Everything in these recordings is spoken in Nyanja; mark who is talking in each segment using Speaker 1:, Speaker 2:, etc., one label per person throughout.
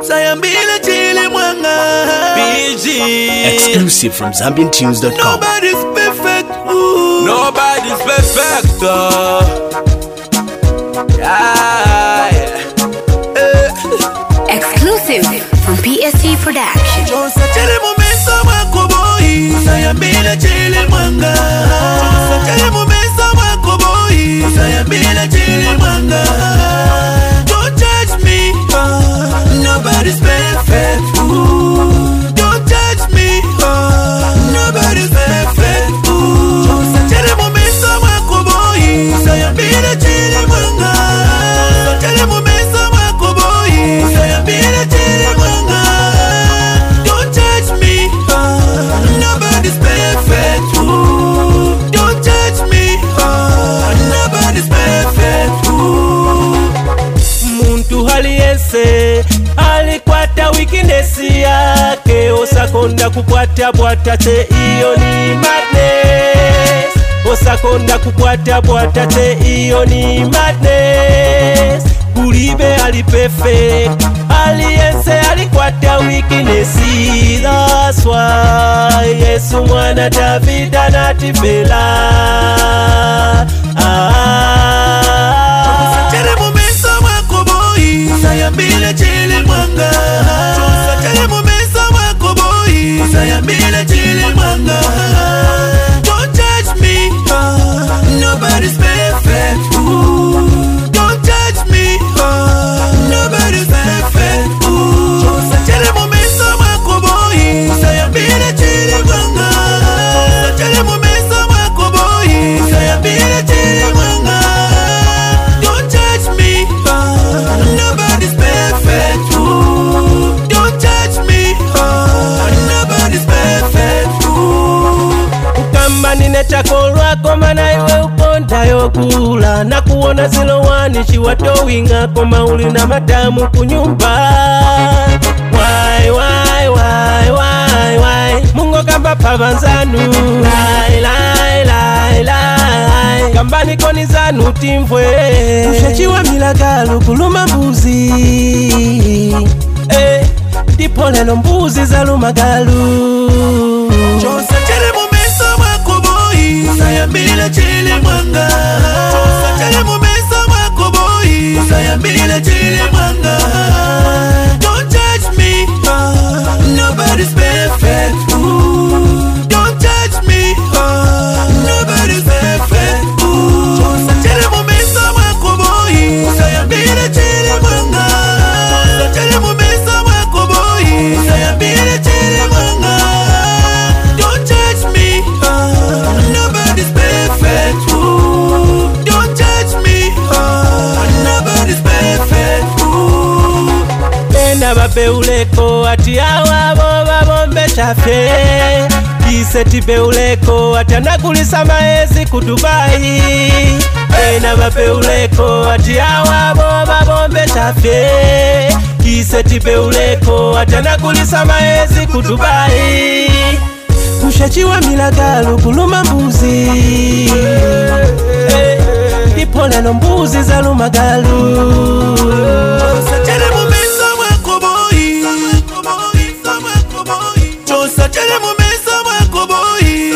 Speaker 1: Sayambile chile mwanga. BG.
Speaker 2: Exclusive from ZambianTunes.com.
Speaker 1: Nobody's perfect. Ooh. Nobody's perfect.
Speaker 3: Exclusive from PSC Production.
Speaker 1: Jonsa chele momesa mwako boy. Sayambile chile mwanga. Jonsa chele momesa mwako boy. Sayambile chile mwanga. Don't judge me. Nobody's perfect. Ooh. Don't judge me. Nobody's perfect. Ooh. Jonsa chele momesa mwako boy. Sayambile chile mwanga. Jonsa chele momesa mwako boy. Sayambile chile mwanga. Don't judge me. Nobody's perfect. Ooh. Don't judge me. Nobody's perfect. Ooh. Muntu haliyense alikwata weakness yake, osakonda kukwata bwata te, iyo ni madness. Osakonda kukwata bwata te, iyo ni madness. Kulibe ali perfect, aliyense alikwata weakness. That's why Yesu mwana David anatifela. Chele momesa mwako boy. Sayambile chile mwanga. Chele momesa mwako boy. Sayambile chile mwanga. Don't judge me. Nobody's perfect. Ooh. Don't judge me. Nobody's perfect. Ooh. Chele momesa mwako boy. Sayambile chile mwanga. Chele momesa mwako boy. Sayambile chile mwanga. Don't judge me. Nobody's perfect. Ooh. Don't judge me. Nobody's perfect. Ooh. Ukamba ninetakolwa koma na iwe ukonda yokula, na kuona zilo wani chiwatowinga koma uli na madamu kunyumba. Why Mungu kamba pavanzanu. Lai kambani koni zanu timvwe. Ushachiwa milagalu kuluma mbuzi. Ndipo leno mbuzi za lumagalu. Jonsa chele momesa mwako boy. Sayambile chile mwanga. Jonsa chele momesa mwako boy. Sayambile chile mwanga. Don't judge me. Nobody's perfect. Ooh. Don't judge me. Nobody's perfect. Ooh. Jonsa chele momesa mwako boy. Sayambile chile mwanga. Jonsa chele momesa mwako boy. Sayambile chile mwanga. Don't judge me. Nobody's perfect. Ooh. Don't judge me. Nobody's perfect. Ooh. Ena babeuleko ati awabo babombe chafye. Kiseti beuleko ati anakulisa maezi ku Dubai. Ena babeuleko ati awabo babombe chafye. Kiseti beuleko ati anakulisa maezi ku Dubai. Ushachiwa milagalu kuluma mbuzi. Ndipo leno mbuzi za lumagalu. Chele momesa mwako boy. Jonsa chele momesa mwako boy.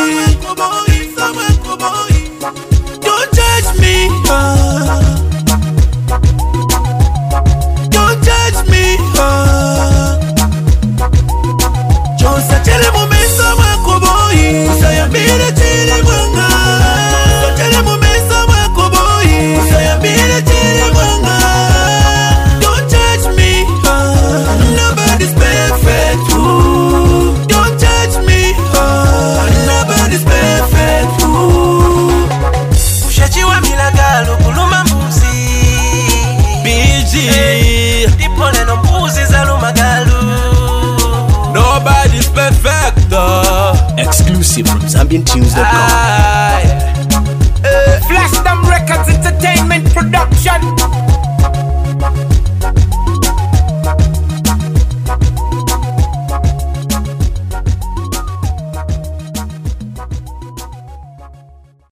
Speaker 1: Don't judge me. Don't judge me. Jonsa chele momesa mwako boy. Sayambile chile mwanga. Jonsa chele momesa mwako boy. Sayambile chile mwanga. Don't judge me. Nobody's perfect. Ooh. Don't judge me. Nobody's perfect. Ooh. Ushachiwa milagalu kuluma mbuzi. BG. Ndipo leno mbuzi za lumagalu. Nobody's perfect.
Speaker 2: Exclusive from ZambianTunes.com.